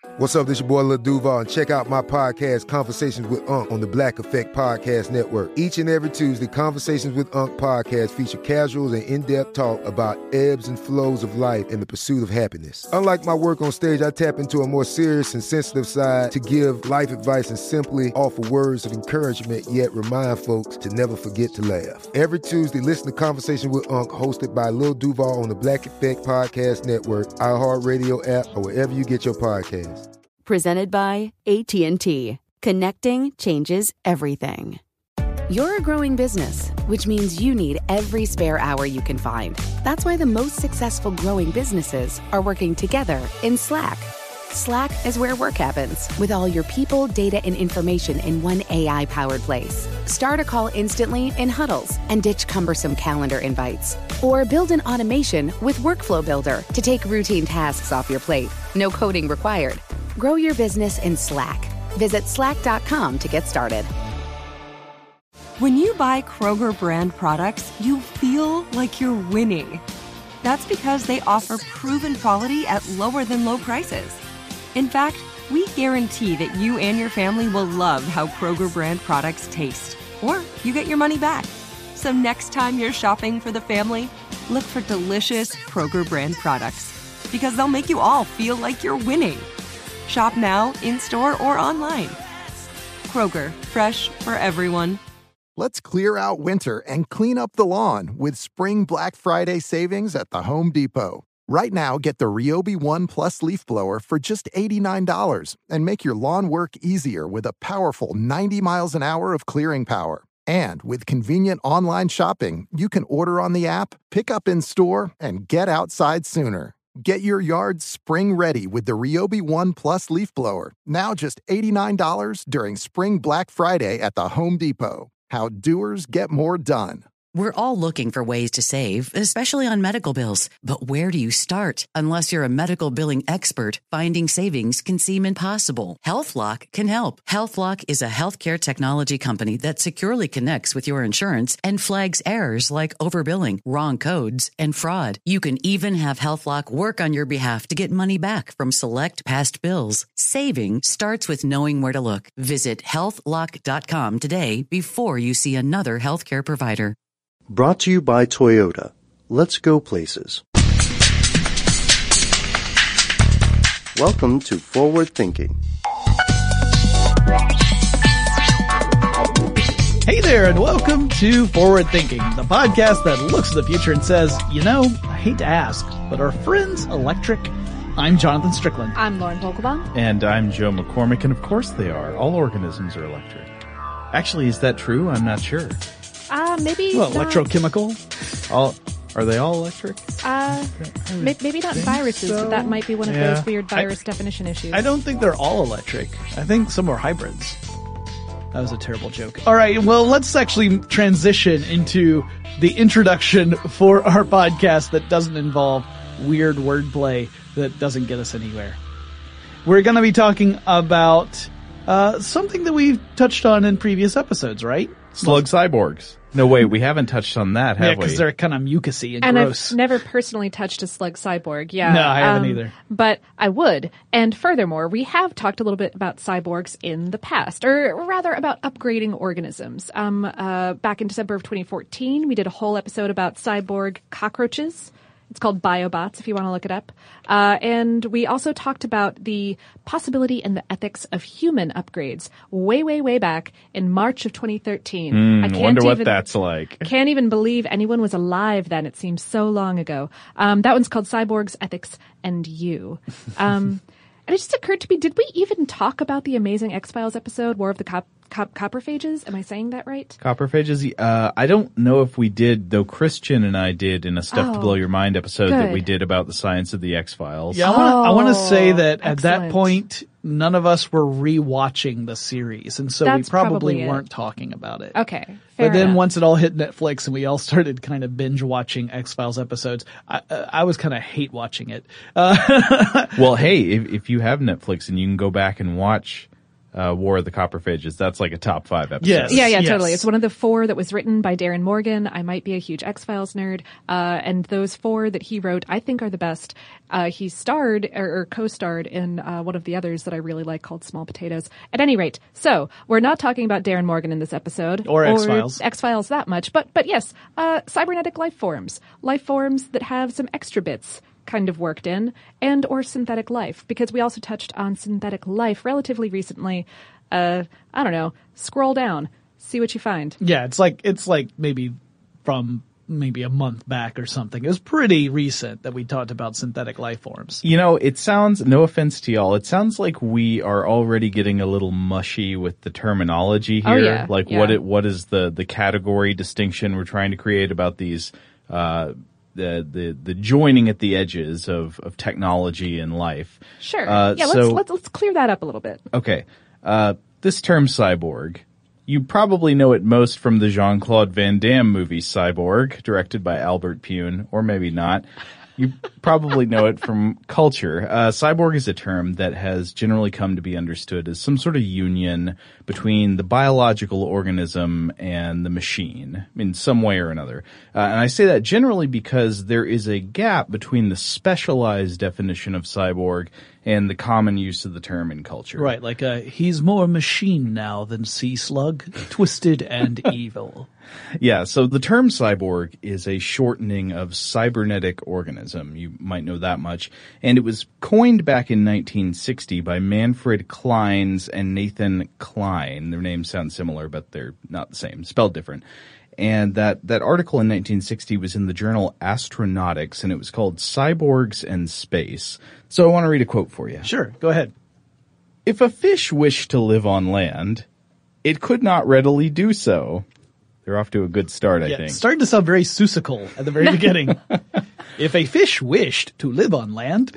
What's up, this your boy Lil Duval, and check out my podcast, Conversations with Unc, on the Black Effect Podcast Network. Each and every Tuesday, Conversations with Unc podcast feature casuals and in-depth talk about ebbs and flows of life and the pursuit of happiness. Unlike my work on stage, I tap into a more serious and sensitive side to give life advice and simply offer words of encouragement, yet remind folks to never forget to laugh. Every Tuesday, listen to Conversations with Unc, hosted by Lil Duval on the Black Effect Podcast Network, iHeartRadio app, or wherever you get your podcasts. Presented by AT&T. Connecting changes everything. You're a growing business, which means you need every spare hour you can find. That's why the most successful growing businesses are working together in Slack. Slack is where work happens, with all your people, data, and information in one AI-powered place. Start a call instantly in huddles and ditch cumbersome calendar invites. Or build an automation with Workflow Builder to take routine tasks off your plate. No coding required. Grow your business in Slack. Visit slack.com to get started. When you buy Kroger brand products, you feel like you're winning. That's because they offer proven quality at lower than low prices. In fact, we guarantee that you and your family will love how Kroger brand products taste, or you get your money back. So next time you're shopping for the family, look for delicious Kroger brand products, because they'll make you all feel like you're winning. Shop now, in-store, or online. Kroger, fresh for everyone. Let's clear out winter and clean up the lawn with Spring Black Friday savings at the Home Depot. Right now, get the Ryobi One Plus leaf blower for just $89 and make your lawn work easier with a powerful 90 miles an hour of clearing power. And with convenient online shopping, you can order on the app, pick up in store, and get outside sooner. Get your yard spring ready with the Ryobi One Plus leaf blower. Now just $89 during Spring Black Friday at the Home Depot. How doers get more done. We're all looking for ways to save, especially on medical bills. But where do you start? Unless you're a medical billing expert, finding savings can seem impossible. HealthLock can help. HealthLock is a healthcare technology company that securely connects with your insurance and flags errors like overbilling, wrong codes, and fraud. You can even have HealthLock work on your behalf to get money back from select past bills. Saving starts with knowing where to look. Visit healthlock.com today before you see another healthcare provider. Brought to you by Toyota. Let's go places. Welcome to Forward Thinking. Hey there, and welcome to Forward Thinking, the podcast that looks at the future and says, you know, I hate to ask, but are friends electric? I'm Jonathan Strickland. I'm Lauren Vogelbaum. And I'm Joe McCormick, and of course they are. All organisms are electric. Actually, is that true? I'm not sure. Maybe well, electrochemical? Are they all electric? Maybe not viruses, but that might be one of those weird virus definition issues. I don't think they're all electric. I think some are hybrids. That was a terrible joke. All right, well, let's actually transition into the introduction for our podcast that doesn't involve weird wordplay that doesn't get us anywhere. We're going to be talking about something that we've touched on in previous episodes, right? Slug cyborgs. No, wait, we haven't touched on that, have we? Yeah, because they're kind of mucusy and gross. I've never personally touched a slug cyborg. Yeah, no, I haven't either. But I would. And furthermore, we have talked a little bit about cyborgs in the past, or rather about upgrading organisms. Back in December of 2014, we did a whole episode about cyborg cockroaches. It's called Biobots, if you want to look it up. And we also talked about the possibility and the ethics of human upgrades way, way, way back in March of 2013. I wonder what that's like. Can't even believe anyone was alive then. It seems so long ago. That one's called Cyborgs, Ethics, and You. And it just occurred to me, did we even talk about the amazing X-Files episode, War of the Copperphages? Am I saying that right? Copperphages? I don't know if we did, though Christian and I did in a Stuff to Blow Your Mind episode that we did about the science of the X-Files. Yeah, I want to say that at that point, none of us were rewatching the series, and so we probably weren't talking about it. Okay. But then once it all hit Netflix and we all started kind of binge watching X-Files episodes, I was kind of hate watching it. Well, hey, if you have Netflix and you can go back and watch War of the Copperphages. That's like a top 5 episode. Yes. Yeah, totally. It's one of the 4 that was written by Darren Morgan. I might be a huge X-Files nerd. And those 4 that he wrote, I think are the best. He starred or co-starred in one of the others that I really like called Small Potatoes. At any rate, so we're not talking about Darren Morgan in this episode. Or X-Files. X-Files that much. But yes, cybernetic life forms that have some extra bits kind of worked in, and or synthetic life, because we also touched on synthetic life relatively recently. I don't know, scroll down, see what you find. Yeah, it's like maybe from a month back or something. It was pretty recent that we talked about synthetic life forms. You know, it sounds, no offense to y'all, it sounds like we are already getting a little mushy with the terminology here. Oh, yeah. Like what is the category distinction we're trying to create about these the joining at the edges of technology and life. Sure. Let's clear that up a little bit. Okay. This term cyborg, you probably know it most from the Jean-Claude Van Damme movie Cyborg, directed by Albert Pune, or maybe not. You probably know it from culture. Cyborg is a term that has generally come to be understood as some sort of union between the biological organism and the machine in some way or another. And I say that generally because there is a gap between the specialized definition of cyborg and the common use of the term in culture. Right, like he's more machine now than sea slug, twisted and evil. Yeah, so the term cyborg is a shortening of cybernetic organism. You might know that much. And it was coined back in 1960 by Manfred Clynes and Nathan Klein. Their names sound similar, but they're not the same, spelled different. And that article in 1960 was in the journal Astronautics, and it was called Cyborgs and Space. So I want to read a quote for you. Sure, go ahead. If a fish wished to live on land, it could not readily do so. They're off to a good start, I think. It's starting to sound very Seussical at the very beginning. If a fish wished to live on land.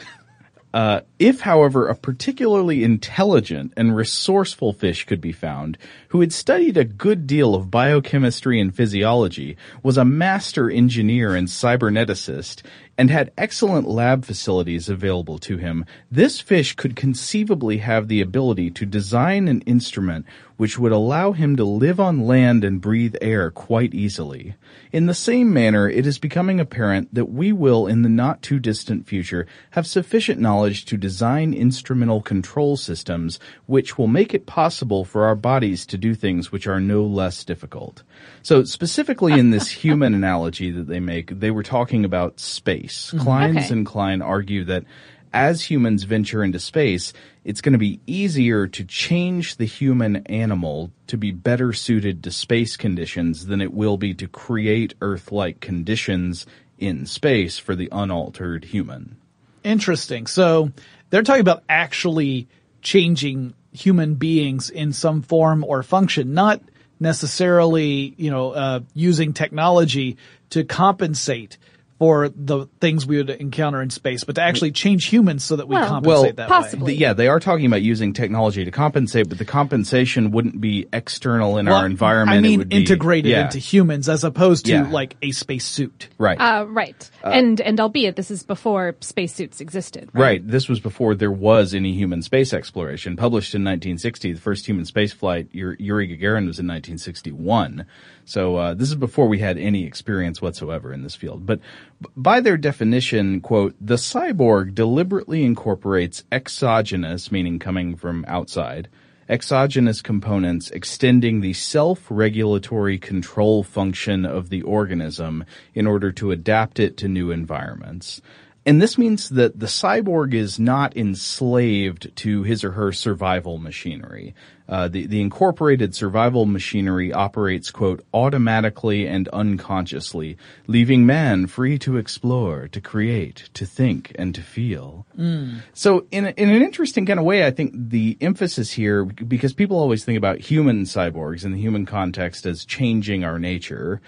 If, however, a particularly intelligent and resourceful fish could be found, who had studied a good deal of biochemistry and physiology, was a master engineer and cyberneticist, and had excellent lab facilities available to him, this fish could conceivably have the ability to design an instrument which would allow him to live on land and breathe air quite easily. In the same manner, it is becoming apparent that we will, in the not-too-distant future, have sufficient knowledge to design instrumental control systems which will make it possible for our bodies to do things which are no less difficult. So specifically in this human analogy that they make, they were talking about space. Clynes and Klein argue that as humans venture into space, it's going to be easier to change the human animal to be better suited to space conditions than it will be to create Earth-like conditions in space for the unaltered human. Interesting. So they're talking about actually changing human beings in some form or function, not necessarily, using technology to compensate for the things we would encounter in space, but to actually change humans so that we compensate that possibly. way. Yeah, they are talking about using technology to compensate, but the compensation wouldn't be external in our environment. I mean, it would be integrated into humans as opposed to like a space suit. Right. Right. And albeit this is before spacesuits existed. Right. This was before there was any human space exploration. Published in 1960, the first human space flight, Yuri Gagarin, was in 1961. So this is before we had any experience whatsoever in this field. But by their definition, quote, the cyborg deliberately incorporates exogenous, meaning coming from outside, exogenous components extending the self-regulatory control function of the organism in order to adapt it to new environments. And this means that the cyborg is not enslaved to his or her survival machinery. The incorporated survival machinery operates, quote, automatically and unconsciously, leaving man free to explore, to create, to think, and to feel. So in an interesting kind of way, I think the emphasis here, because people always think about human cyborgs in the human context as changing our nature,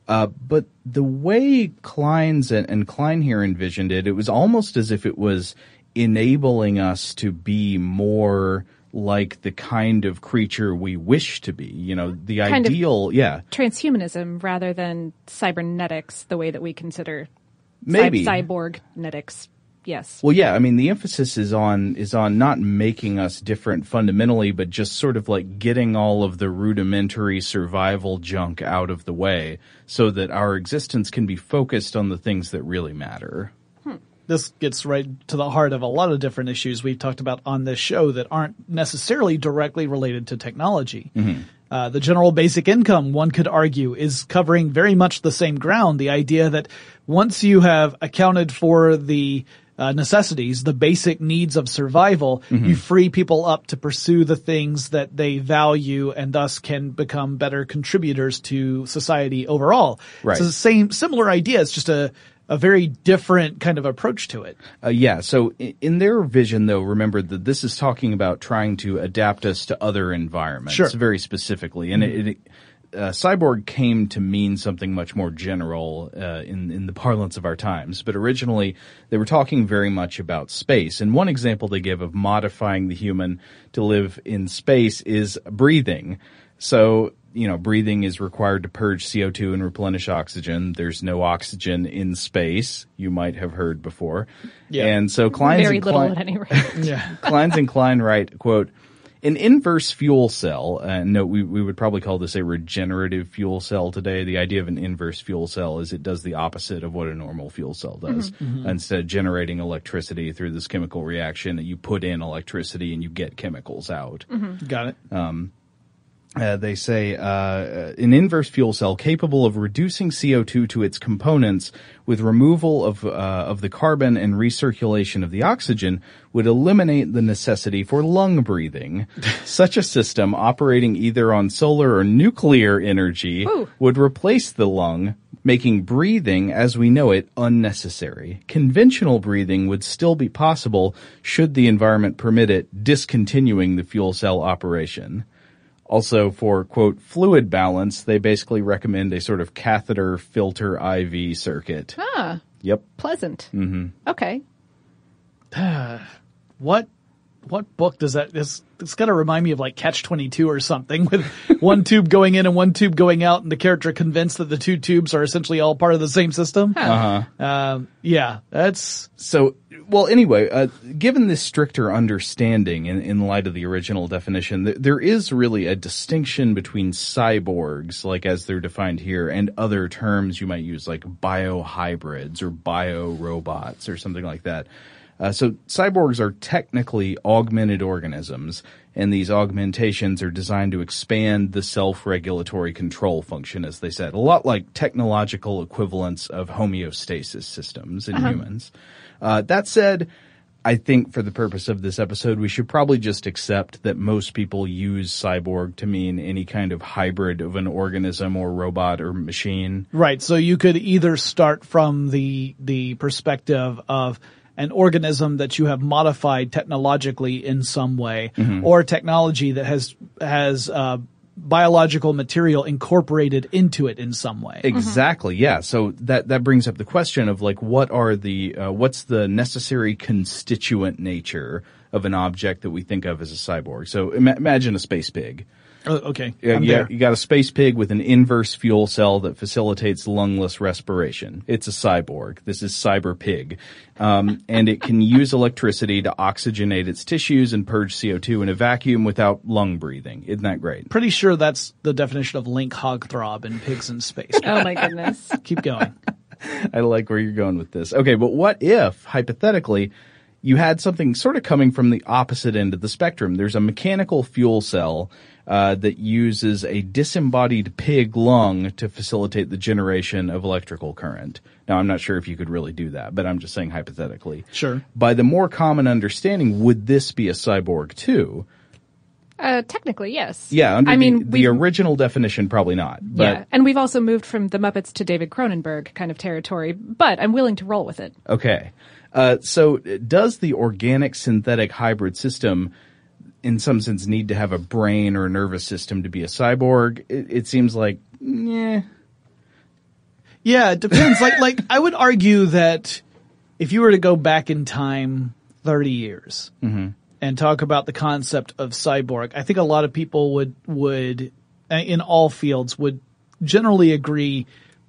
but the way Clynes and Klein here envisioned it, it was almost as if it was enabling us to be more like the kind of creature we wish to be. The kind ideal, transhumanism rather than cybernetics, the way that we consider maybe cyborgnetics. Yes. Well, yeah, I mean, the emphasis is on not making us different fundamentally, but just sort of like getting all of the rudimentary survival junk out of the way so that our existence can be focused on the things that really matter. This gets right to the heart of a lot of different issues we've talked about on this show that aren't necessarily directly related to technology. The general basic income, one could argue, is covering very much the same ground. The idea that once you have accounted for the necessities, the basic needs of survival, you free people up to pursue the things that they value and thus can become better contributors to society overall. Right. It's the similar idea. It's just a very different kind of approach to it. Yeah. So in their vision, though, remember that this is talking about trying to adapt us to other environments very specifically. And cyborg came to mean something much more general in the parlance of our times. But originally, they were talking very much about space. And one example they give of modifying the human to live in space is breathing. So, breathing is required to purge CO2 and replenish oxygen. There's no oxygen in space, you might have heard before. Yeah. And so Kleins very little at any rate. Kleins and Klein write, quote, an inverse fuel cell, note we would probably call this a regenerative fuel cell today. The idea of an inverse fuel cell is it does the opposite of what a normal fuel cell does. Instead of generating electricity through this chemical reaction, you put in electricity and you get chemicals out. Got it. They say an inverse fuel cell capable of reducing CO2 to its components with removal of the carbon and recirculation of the oxygen would eliminate the necessity for lung breathing. Such a system operating either on solar or nuclear energy would replace the lung, making breathing as we know it unnecessary. Conventional breathing would still be possible should the environment permit it, discontinuing the fuel cell operation. Also, for, quote, fluid balance, they basically recommend a sort of catheter filter IV circuit. Ah. Yep. Pleasant. Okay. What book does that? It's got to remind me of like Catch-22 or something, with one tube going in and one tube going out, and the character convinced that the two tubes are essentially all part of the same system. Yeah, that's so. Well, anyway, given this stricter understanding in light of the original definition, there is really a distinction between cyborgs, like as they're defined here, and other terms you might use, like biohybrids or biorobots or something like that. So cyborgs are technically augmented organisms, and these augmentations are designed to expand the self-regulatory control function, as they said, a lot like technological equivalents of homeostasis systems in humans. That said, I think for the purpose of this episode, we should probably just accept that most people use cyborg to mean any kind of hybrid of an organism or robot or machine. Right. So you could either start from the perspective of an organism that you have modified technologically in some way, or technology that has biological material incorporated into it in some way. Exactly. Yeah. So that brings up the question of like, what's the necessary constituent nature of an object that we think of as a cyborg? So imagine a space pig. Oh, okay. You got a space pig with an inverse fuel cell that facilitates lungless respiration. It's a cyborg. This is Cyber Pig. And it can use electricity to oxygenate its tissues and purge CO2 in a vacuum without lung breathing. Isn't that great? Pretty sure that's the definition of Link Hogthrob in Pigs in Space. Oh my goodness. Keep going. I like where you're going with this. Okay, but what if, hypothetically, you had something sort of coming from the opposite end of the spectrum? There's a mechanical fuel cell that uses a disembodied pig lung to facilitate the generation of electrical current. Now, I'm not sure if you could really do that, but I'm just saying hypothetically. Sure. By the more common understanding, would this be a cyborg too? Technically, yes. Yeah, under the original definition, probably not. But yeah, and we've also moved from the Muppets to David Cronenberg kind of territory, but I'm willing to roll with it. Okay. So does the organic synthetic hybrid system in some sense need to have a brain or a nervous system to be a cyborg? It seems like, yeah. Yeah, it depends. like I would argue that if you were to go back in time 30 years and talk about the concept of cyborg, I think a lot of people would in all fields would generally agree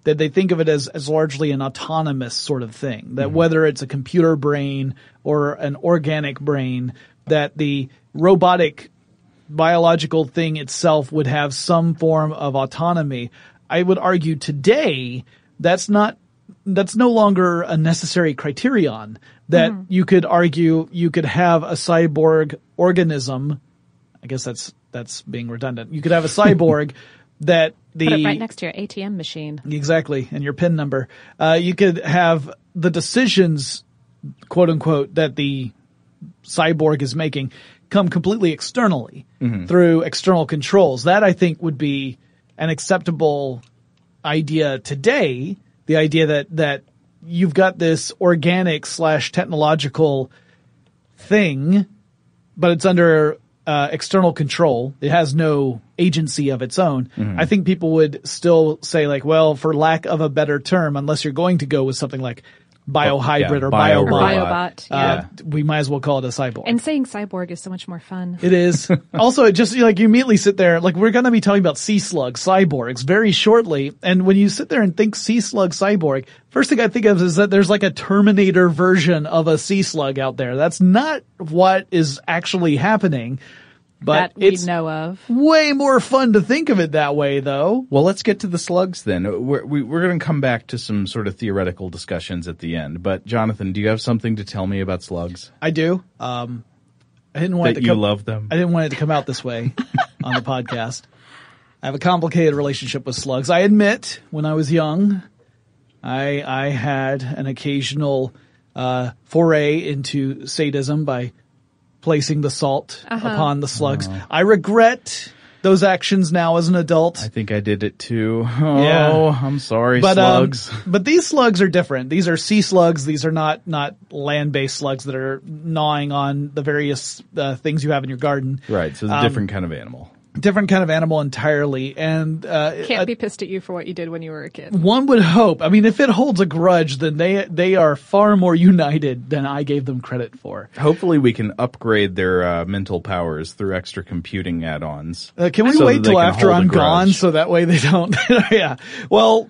that they think of it as largely an autonomous sort of thing. That whether it's a computer brain or an organic brain, that the robotic biological thing itself would have some form of autonomy. I would argue today that's no longer a necessary criterion. That you could argue you could have a cyborg organism. I guess that's being redundant. You could have a cyborg that Put it right next to your ATM machine. Exactly, and your PIN number. You could have the decisions, quote unquote, that the cyborg is making come completely externally through external controls. That, I think, would be an acceptable idea today. The idea that you've got this organic / technological thing, but it's under external control. It has no agency of its own. I think people would still say, like, well, for lack of a better term, unless you're going to go with something like biohybrid or biobot, we might as well call it a cyborg. And saying cyborg is so much more fun. It is. Also, it just, like, you immediately sit there, like, we're going to be talking about sea slug cyborgs very shortly. And when you sit there and think sea slug cyborg, first thing I think of is that there's like a Terminator version of a sea slug out there. That's not what is actually happening. But that we know of. Way more fun to think of it that way, though. Well, let's get to the slugs then. We're going to come back to some sort of theoretical discussions at the end. But Jonathan, do you have something to tell me about slugs? I do. I didn't want you love them. I didn't want it to come out this way on the podcast. I have a complicated relationship with slugs. I admit, when I was young, I had an occasional foray into sadism by placing the salt upon the slugs. I regret those actions now as an adult. I think I did it too. Oh, I'm sorry, slugs. But these slugs are different. These are sea slugs. These are not land-based slugs that are gnawing on the various things you have in your garden. Right, so it's a different kind of animal. Different kind of animal entirely, and can't be pissed at you for what you did when you were a kid. One would hope. I mean, if it holds a grudge, then they are far more united than I gave them credit for. Hopefully, we can upgrade their mental powers through extra computing add-ons. Can we wait till after I'm gone so that way they don't? Yeah. Well,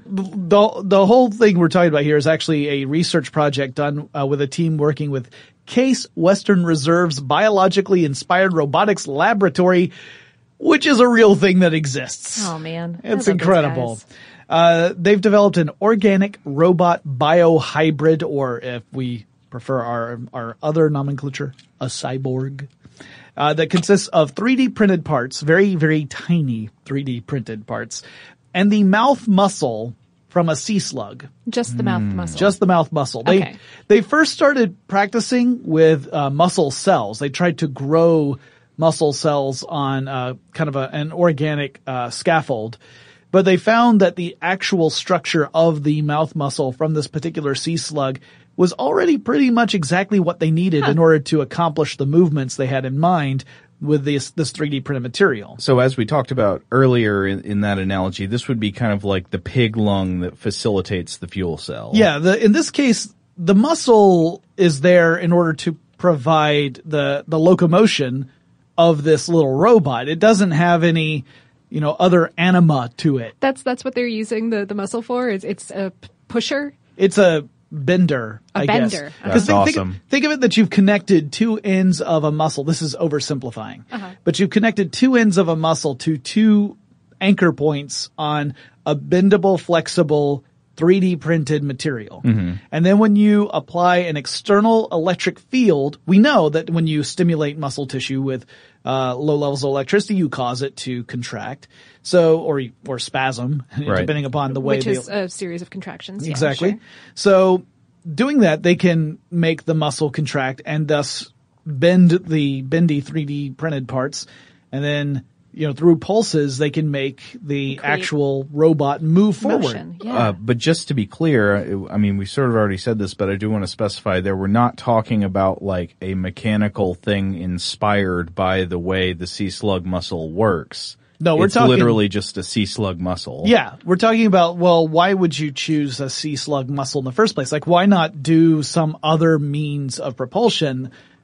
the whole thing we're talking about here is actually a research project done with a team working with Case Western Reserve's Biologically Inspired Robotics Laboratory, which is a real thing that exists. Oh, man. It's incredible. They've developed an organic robot biohybrid, or if we prefer our other nomenclature, a cyborg, that consists of 3D printed parts, very, very tiny 3D printed parts, and the mouth muscle from a sea slug. Just the mouth muscle. Just the mouth muscle. Okay. They first started practicing with muscle cells. They tried to grow muscle cells on kind of an organic scaffold. But they found that the actual structure of the mouth muscle from this particular sea slug was already pretty much exactly what they needed in order to accomplish the movements they had in mind with this 3D printed material. So as we talked about earlier in that analogy, this would be kind of like the pig lung that facilitates the fuel cell. Yeah, in this case, the muscle is there in order to provide the locomotion of this little robot. It doesn't have any, other anima to it. That's what they're using the muscle for. It's a pusher. It's a bender, I guess. Bender. That's awesome. Think of it that you've connected two ends of a muscle. This is oversimplifying. But you've connected two ends of a muscle to two anchor points on a bendable, flexible, 3D printed material. And then when you apply an external electric field, we know that when you stimulate muscle tissue with low levels of electricity, you cause it to contract. So, or spasm, depending upon the way. Which is a series of contractions. Exactly. Yeah, sure. So doing that, they can make the muscle contract and thus bend the bendy 3D printed parts. And then, through pulses, they can make the actual robot move forward. Motion, yeah. But just to be clear, I mean, we sort of already said this, but I do want to specify there we're not talking about like a mechanical thing inspired by the way the sea slug muscle works. No, it's literally just a sea slug muscle. Yeah, we're talking about, well, why would you choose a sea slug muscle in the first place? Like, why not do some other means of propulsion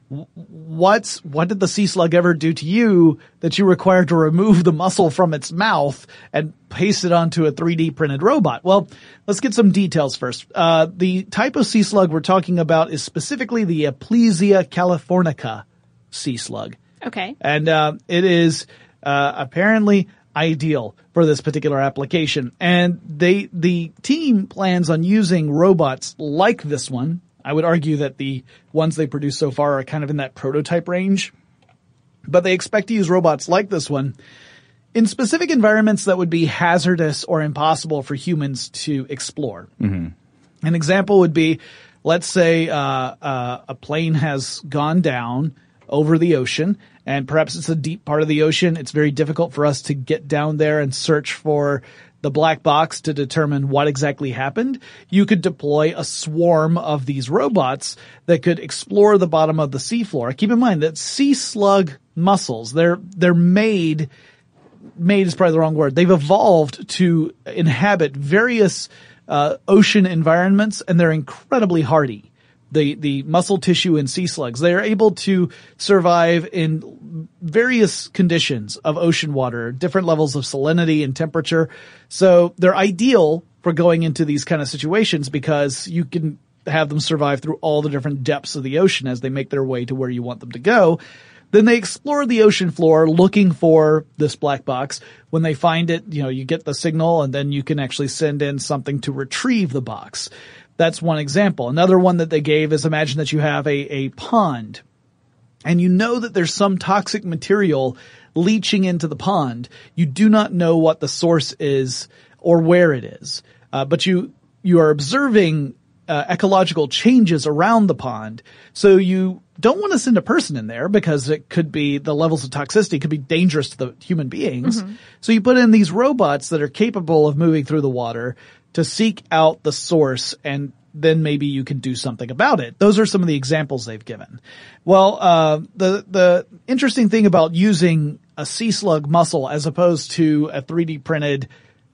what did the sea slug ever do to you that you required to remove the muscle from its mouth and paste it onto a 3D printed robot? Well, let's get some details first. The type of sea slug we're talking about is specifically the Aplysia californica sea slug. Okay. And it is apparently ideal for this particular application. And the team plans on using robots like this one. I would argue that the ones they produce so far are kind of in that prototype range. But they expect to use robots like this one in specific environments that would be hazardous or impossible for humans to explore. Mm-hmm. An example would be, let's say a plane has gone down over the ocean, and perhaps it's a deep part of the ocean. It's very difficult for us to get down there and search for the black box to determine what exactly happened. You could deploy a swarm of these robots that could explore the bottom of the seafloor. Keep in mind that sea slug muscles, they're made is probably the wrong word. They've evolved to inhabit various ocean environments, and they're incredibly hardy. The muscle tissue in sea slugs, they are able to survive in various conditions of ocean water, different levels of salinity and temperature. So they're ideal for going into these kind of situations because you can have them survive through all the different depths of the ocean as they make their way to where you want them to go. Then they explore the ocean floor looking for this black box. When they find it, you get the signal, and then you can actually send in something to retrieve the box. That's one example. Another one that they gave is, imagine that you have a pond, and you know that there's some toxic material leaching into the pond. You do not know what the source is or where it is, but you are observing ecological changes around the pond. So you don't want to send a person in there because it could be, the levels of toxicity could be dangerous to the human beings. Mm-hmm. So you put in these robots that are capable of moving through the water to seek out the source, and then maybe you can do something about it. Those are some of the examples they've given. Well, the interesting thing about using a sea slug muscle as opposed to a 3D printed,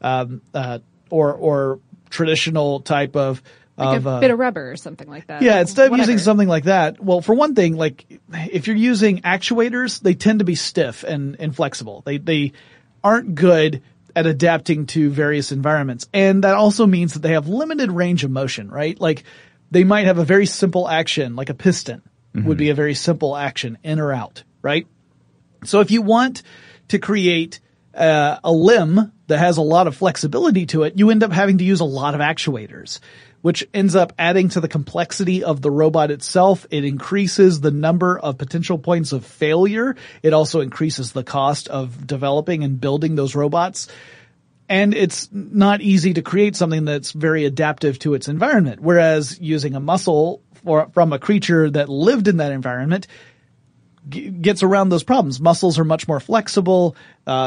or traditional type of like a bit of rubber or something like that. Yeah, instead of using something like that, well, for one thing, like if you're using actuators, they tend to be stiff and inflexible. They aren't good at adapting to various environments. And that also means that they have limited range of motion, right? Like they might have a very simple action, like a piston would be a very simple action, in or out, right? So if you want to create a limb that has a lot of flexibility to it, you end up having to use a lot of actuators, which ends up adding to the complexity of the robot itself. It increases the number of potential points of failure. It also increases the cost of developing and building those robots. And it's not easy to create something that's very adaptive to its environment. Whereas using a muscle from a creature that lived in that environment gets around those problems. Muscles are much more flexible.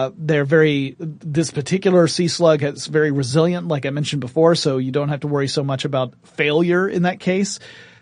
This particular sea slug is very resilient, like I mentioned before, so you don't have to worry so much about failure in that case.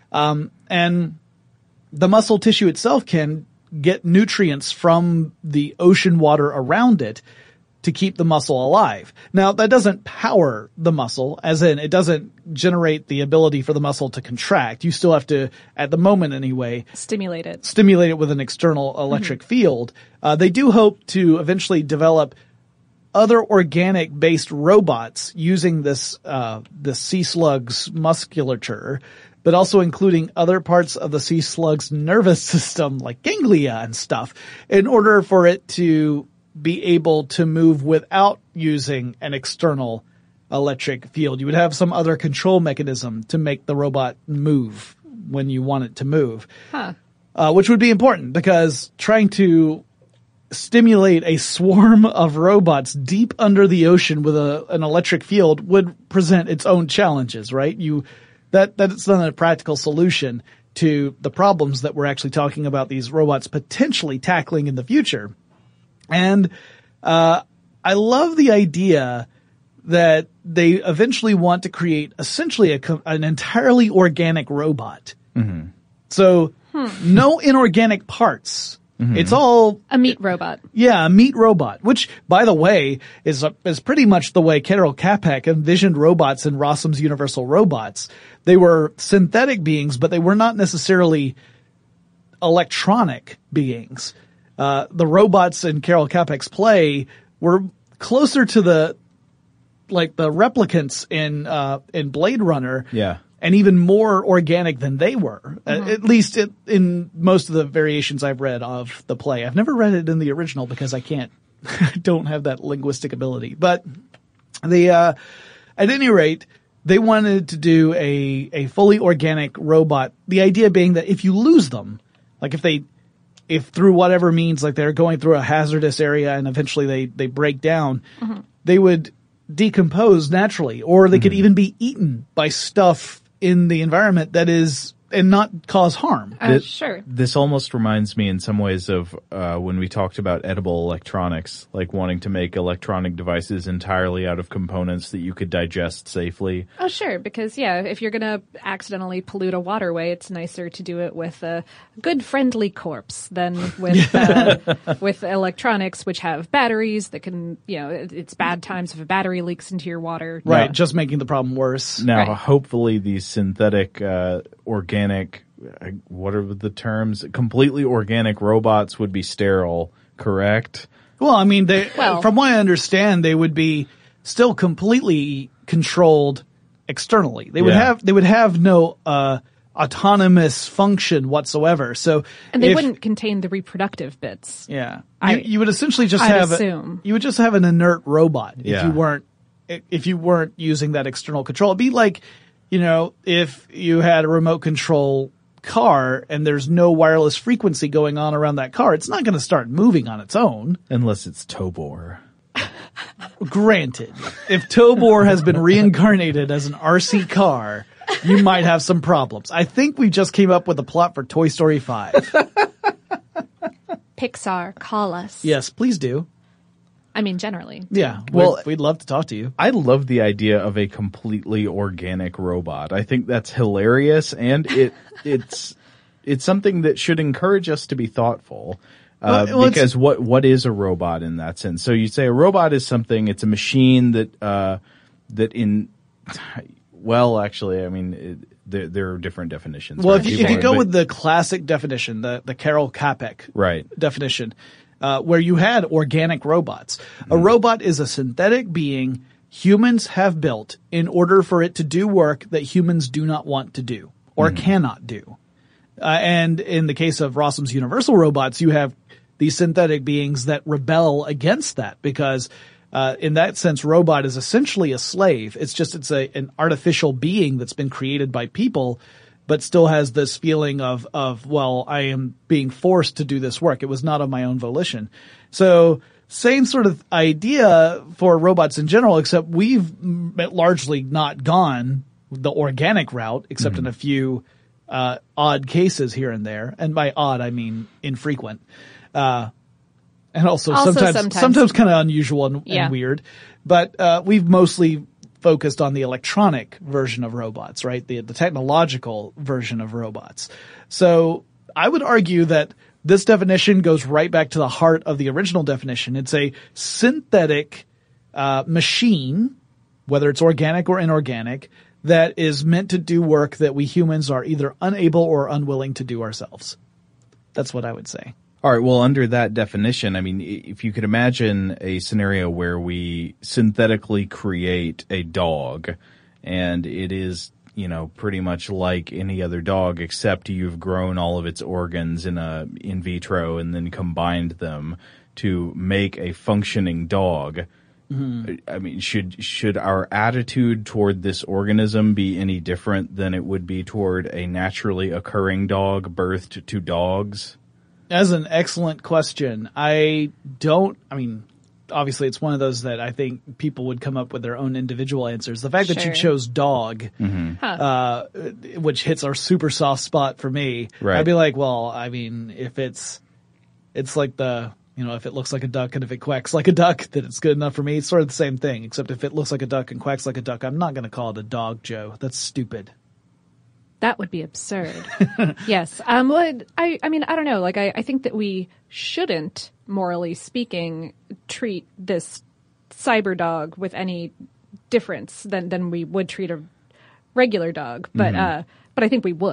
And the muscle tissue itself can get nutrients from the ocean water around it to keep the muscle alive. Now, that doesn't power the muscle, as in it doesn't generate the ability for the muscle to contract. You still have to, at the moment anyway, stimulate it with an external electric field. They do hope to eventually develop other organic-based robots using this sea slug's musculature, but also including other parts of the sea slug's nervous system, like ganglia and stuff, in order for it to be able to move without using an external electric field. You would have some other control mechanism to make the robot move when you want it to move. Which would be important because trying to stimulate a swarm of robots deep under the ocean with an electric field would present its own challenges, right? That's not a practical solution to the problems that we're actually talking about these robots potentially tackling in the future. And I love the idea that they eventually want to create essentially an entirely organic robot. Mm-hmm. So no inorganic parts. Mm-hmm. It's all a meat robot. Yeah, a meat robot, which, by the way, is pretty much the way Carol Capek envisioned robots in Rossum's Universal Robots. They were synthetic beings, but they were not necessarily electronic beings. The robots in Carol Capek's play were closer to the replicants in Blade Runner. Yeah. And even more organic than they were, at least in most of the variations I've read of the play. I've never read it in the original because I don't have that linguistic ability. But at any rate, they wanted to do a fully organic robot. The idea being that if you lose them, like if through whatever means, like they're going through a hazardous area and eventually they break down, they would decompose naturally, or they could even be eaten by stuff in the environment that is, and not cause harm. Sure. This almost reminds me in some ways of when we talked about edible electronics, like wanting to make electronic devices entirely out of components that you could digest safely. Oh, sure. Because, if you're going to accidentally pollute a waterway, it's nicer to do it with a good friendly corpse than with with electronics, which have batteries that can, it's bad times if a battery leaks into your water. Right. Just making the problem worse. Now, hopefully these synthetic organic, what are the terms? Completely organic robots would be sterile, correct? Well, I mean, from what I understand, they would be still completely controlled externally. They would have no autonomous function whatsoever. So, and they wouldn't contain the reproductive bits. Yeah, you would essentially just you would just have an inert robot if you weren't using that external control. It'd be like, if you had a remote control car and there's no wireless frequency going on around that car, it's not going to start moving on its own. Unless it's Tobor. Granted, if Tobor has been reincarnated as an RC car, you might have some problems. I think we just came up with a plot for Toy Story 5. Pixar, call us. Yes, please do. I mean, generally. Yeah. Well, we'd love to talk to you. I love the idea of a completely organic robot. I think that's hilarious, and it's something that should encourage us to be thoughtful. Because what is a robot in that sense? So you say a robot is something, it's a machine that actually, I mean, there are different definitions. Well, if you go with the classic definition, the Carol Capek definition, where you had organic robots. A robot is a synthetic being humans have built in order for it to do work that humans do not want to do or cannot do. And in the case of Rossum's Universal Robots, you have these synthetic beings that rebel against that because in that sense, robot is essentially a slave. It's an artificial being that's been created by people, but still has this feeling of, I am being forced to do this work. It was not of my own volition. So same sort of idea for robots in general, except we've largely not gone the organic route, except in a few odd cases here and there. And by odd, I mean infrequent. And also sometimes kind of unusual and weird. But we've mostly focused on the electronic version of robots, right? The technological version of robots. So I would argue that this definition goes right back to the heart of the original definition. It's a synthetic machine, whether it's organic or inorganic, that is meant to do work that we humans are either unable or unwilling to do ourselves. That's what I would say. All right. Well, under that definition, I mean, if you could imagine a scenario where we synthetically create a dog and it is, pretty much like any other dog, except you've grown all of its organs in vitro and then combined them to make a functioning dog. I mean, should our attitude toward this organism be any different than it would be toward a naturally occurring dog birthed to dogs? That's an excellent question. Obviously it's one of those that I think people would come up with their own individual answers. The fact that you chose dog, which hits our super soft spot for me, I'd be like, well, I mean, if it's like if it looks like a duck and if it quacks like a duck, then it's good enough for me. It's sort of the same thing, except if it looks like a duck and quacks like a duck, I'm not going to call it a dog, Joe. That's stupid. That would be absurd. Yes. I mean, I don't know. Like, I think that we shouldn't, morally speaking, treat this cyber dog with any difference than we would treat a regular dog. But I think we would.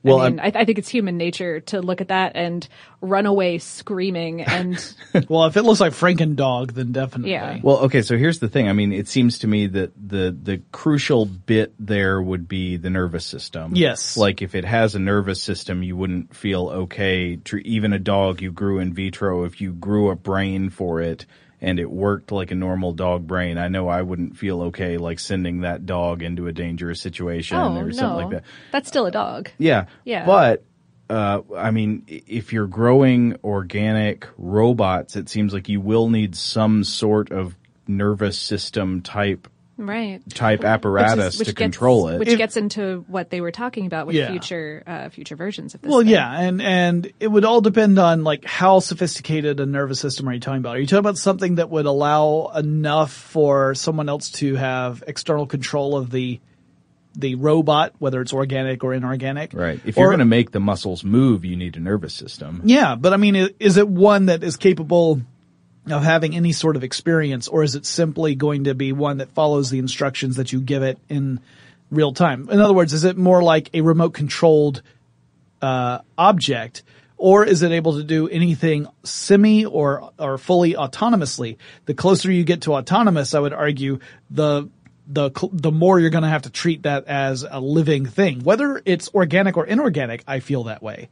Well, I mean, I think it's human nature to look at that and run away screaming and Well, if it looks like Frankendog, then definitely. Yeah. Well, okay, so here's the thing. I mean, it seems to me that the crucial bit there would be the nervous system. Yes. Like, if it has a nervous system, you wouldn't feel okay. Even a dog you grew in vitro, if you grew a brain for it and it worked like a normal dog brain, I know I wouldn't feel okay, like sending that dog into a dangerous situation or something like that. That's still a dog. Yeah. Yeah. But, I mean, if you're growing organic robots, it seems like you will need some sort of nervous system type Right. apparatus to control it. Which gets into what they were talking about with Yeah. future versions of this. Well, thing. yeah, and it would all depend on like how sophisticated a nervous system are you talking about? Are you talking about something that would allow enough for someone else to have external control of the robot, whether it's organic or inorganic? Right. If you're going to make the muscles move, you need a nervous system. Yeah, but I mean, is it one that is capable of having any sort of experience, or is it simply going to be one that follows the instructions that you give it in real time? In other words, is it more like a remote controlled object, or is it able to do anything semi or fully autonomously? The closer you get to autonomous, I would argue, the more you're going to have to treat that as a living thing, whether it's organic or inorganic. I feel that way.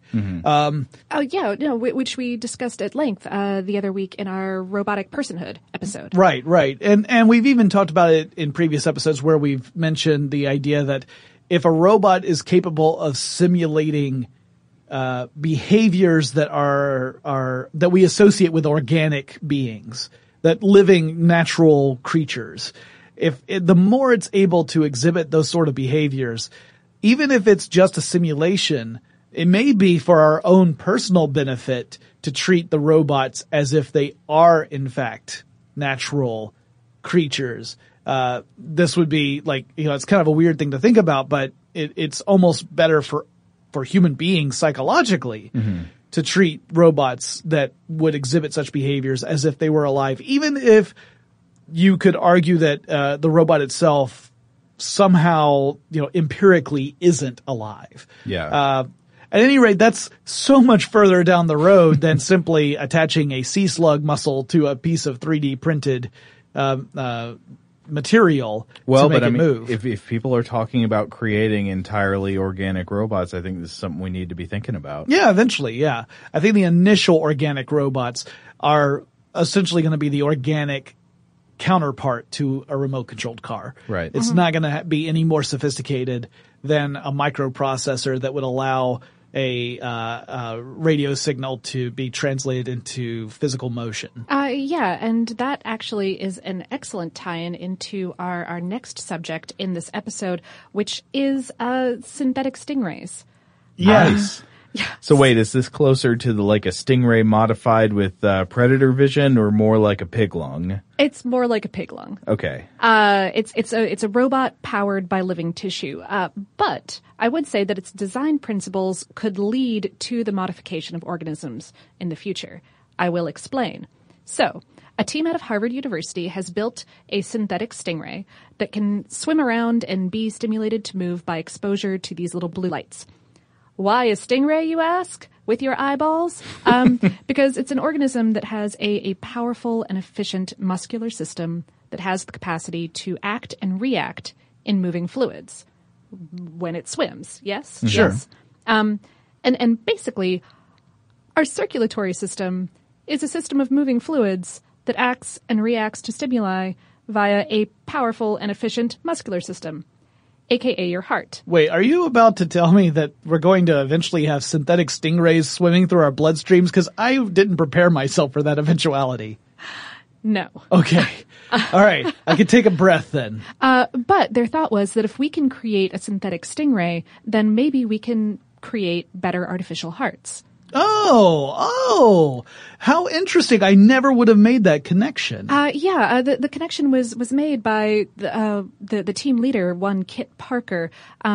Which we discussed at length the other week in our robotic personhood episode. Right. And we've even talked about it in previous episodes where we've mentioned the idea that if a robot is capable of simulating behaviors that are that we associate with organic beings, that living natural creatures, the more it's able to exhibit those sort of behaviors, even if it's just a simulation, it may be for our own personal benefit to treat the robots as if they are in fact natural creatures. This would be like, it's kind of a weird thing to think about, but it's almost better for human beings psychologically to treat robots that would exhibit such behaviors as if they were alive, even if you could argue that the robot itself somehow, empirically isn't alive. Yeah. At any rate, that's so much further down the road than simply attaching a sea slug muscle to a piece of 3D printed material to make it move. If people are talking about creating entirely organic robots, I think this is something we need to be thinking about. Yeah, eventually, yeah. I think the initial organic robots are essentially going to be the organic counterpart to a remote controlled car. Right. It's not going to be any more sophisticated than a microprocessor that would allow a radio signal to be translated into physical motion. And that actually is an excellent tie-in into our next subject in this episode, which is synthetic stingrays. Yes. So wait, is this closer to like a stingray modified with predator vision, or more like a pig lung? It's more like a pig lung. Okay. It's a robot powered by living tissue. But I would say that its design principles could lead to the modification of organisms in the future. I will explain. So, a team out of Harvard University has built a synthetic stingray that can swim around and be stimulated to move by exposure to these little blue lights. Why a stingray, you ask, with your eyeballs? Because it's an organism that has a powerful and efficient muscular system that has the capacity to act and react in moving fluids when it swims. Yes? Sure. Yes. And basically, our circulatory system is a system of moving fluids that acts and reacts to stimuli via a powerful and efficient muscular system, aka your heart. Wait, are you about to tell me that we're going to eventually have synthetic stingrays swimming through our bloodstreams? Because I didn't prepare myself for that eventuality. No. Okay. All right. I can take a breath then. But their thought was that if we can create a synthetic stingray, then maybe we can create better artificial hearts. Oh, how interesting. I never would have made that connection. The connection was made by the team leader, one Kit Parker,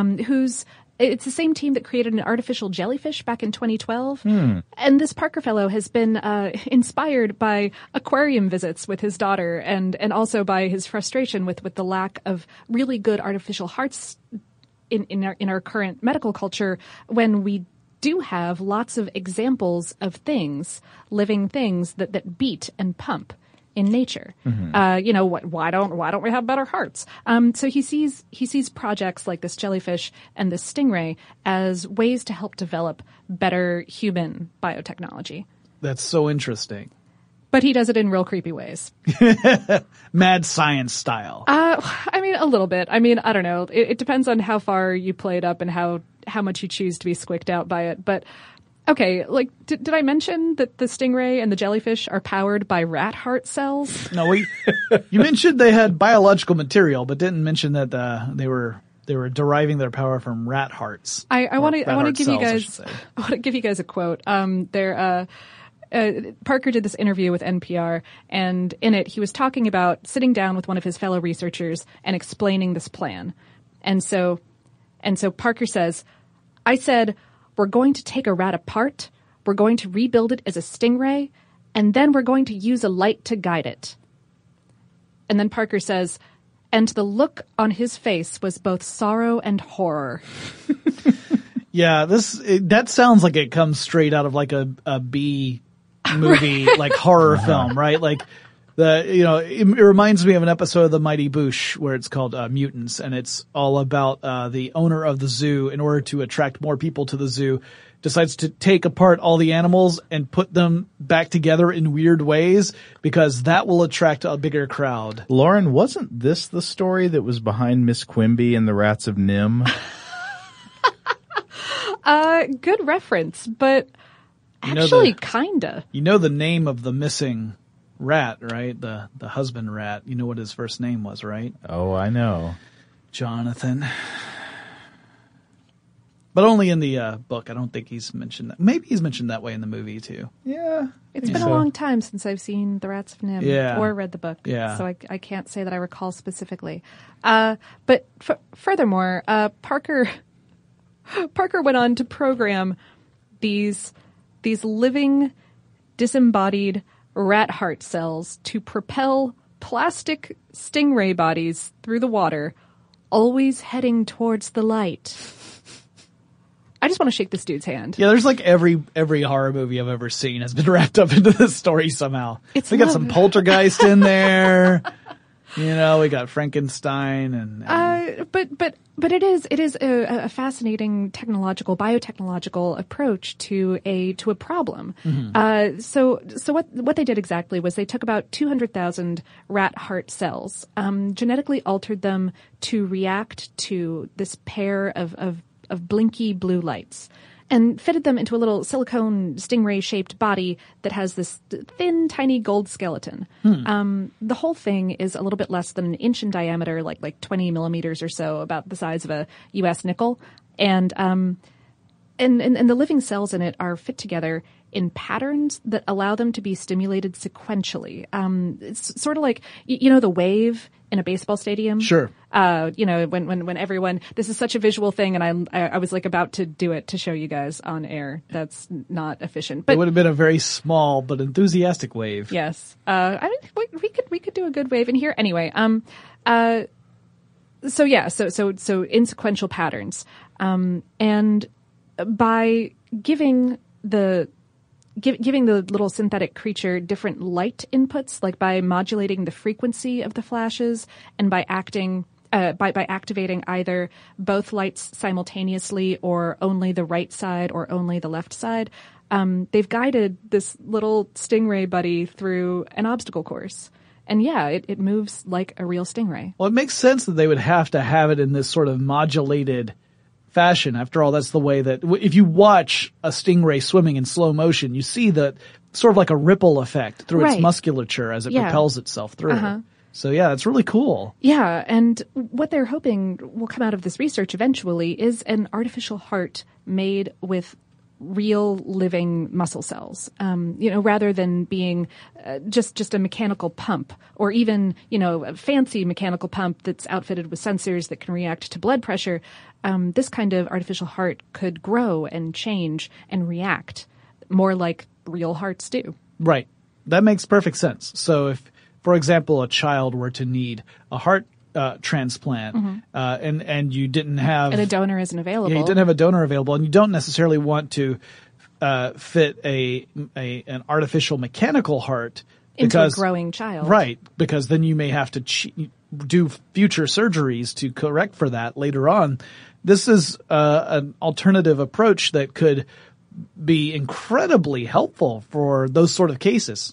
it's the same team that created an artificial jellyfish back in 2012. And this Parker fellow has been inspired by aquarium visits with his daughter and also by his frustration with the lack of really good artificial hearts in our current medical culture when we do have lots of examples of things, living things that beat and pump in nature. Why don't we have better hearts? So he sees projects like this jellyfish and this stingray as ways to help develop better human biotechnology. That's so interesting. But he does it in real creepy ways. Mad science style. I mean, a little bit. I mean, I don't know. It depends on how far you play it up and how much you choose to be squicked out by it. But okay, like, did I mention that the stingray and the jellyfish are powered by rat heart cells? No, you mentioned they had biological material, but didn't mention that they were deriving their power from rat hearts. I want to give you guys a quote. Parker did this interview with NPR, and in it he was talking about sitting down with one of his fellow researchers and explaining this plan. And so Parker says, I said, we're going to take a rat apart, we're going to rebuild it as a stingray, and then we're going to use a light to guide it. And then Parker says, and the look on his face was both sorrow and horror. Yeah, that sounds like it comes straight out of like a B movie, like horror film, right? Like it reminds me of an episode of The Mighty Boosh where it's called Mutants, and it's all about the owner of the zoo, in order to attract more people to the zoo, decides to take apart all the animals and put them back together in weird ways because that will attract a bigger crowd. Lauren, wasn't this the story that was behind Miss Quimby and the Rats of Nim? Good reference, but actually kinda. You know the name of the missing rat, right? The husband rat. You know what his first name was, right? Oh, I know. Jonathan. But only in the book. I don't think he's mentioned that. Maybe he's mentioned that way in the movie, too. Yeah. It's been a long time since I've seen The Rats of Nim or read the book. Yeah. So I can't say that I recall specifically. But furthermore, Parker went on to program these living, disembodied rat heart cells to propel plastic stingray bodies through the water, always heading towards the light. I just want to shake this dude's hand. Yeah, there's like every horror movie I've ever seen has been wrapped up into this story somehow. We got some poltergeist in there. We got Frankenstein and but it is a fascinating biotechnological approach to a problem. Mm-hmm. So what they did exactly was they took about 200,000 rat heart cells, genetically altered them to react to this pair of blinky blue lights, and fitted them into a little silicone stingray-shaped body that has this thin, tiny gold skeleton. The whole thing is a little bit less than an inch in diameter, like 20 millimeters or so, about the size of a U.S. nickel. And the living cells in it are fit together in patterns that allow them to be stimulated sequentially. It's sort of like, the wave in a baseball stadium. Sure. When everyone, this is such a visual thing, and I was like about to do it to show you guys on air. That's not efficient, but it would have been a very small but enthusiastic wave. Yes. I mean, we could do a good wave in here anyway. So insequential patterns, and by giving the little synthetic creature different light inputs, like by modulating the frequency of the flashes and by activating either both lights simultaneously or only the right side or only the left side, they've guided this little stingray buddy through an obstacle course. And yeah, it moves like a real stingray. Well, it makes sense that they would have to have it in this sort of modulated fashion. After all, that's the way that if you watch a stingray swimming in slow motion, you see the sort of like a ripple effect through its musculature as it propels itself through. Uh-huh. So yeah, it's really cool. Yeah, and what they're hoping will come out of this research eventually is an artificial heart made with real living muscle cells, rather than being just a mechanical pump, or even, a fancy mechanical pump that's outfitted with sensors that can react to blood pressure. This kind of artificial heart could grow and change and react more like real hearts do. Right. That makes perfect sense. So if, for example, a child were to need a heart transplant, and you didn't have and a donor isn't available. Yeah, you didn't have a donor available, and you don't necessarily want to fit an artificial mechanical heart into a growing child, right? Because then you may have to do future surgeries to correct for that later on. This is an alternative approach that could be incredibly helpful for those sort of cases.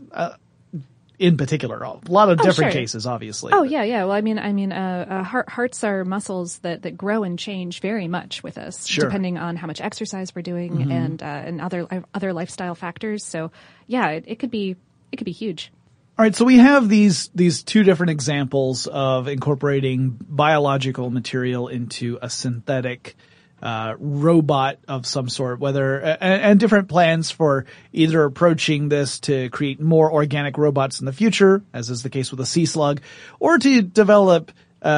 In particular, a lot of different cases, obviously. Oh, yeah. Well, I mean, hearts are muscles that grow and change very much with us, depending on how much exercise we're doing and other lifestyle factors. So, yeah, it could be huge. All right, so we have these two different examples of incorporating biological material into a synthetic robot of some sort, and different plans for either approaching this to create more organic robots in the future, as is the case with the sea slug, or to develop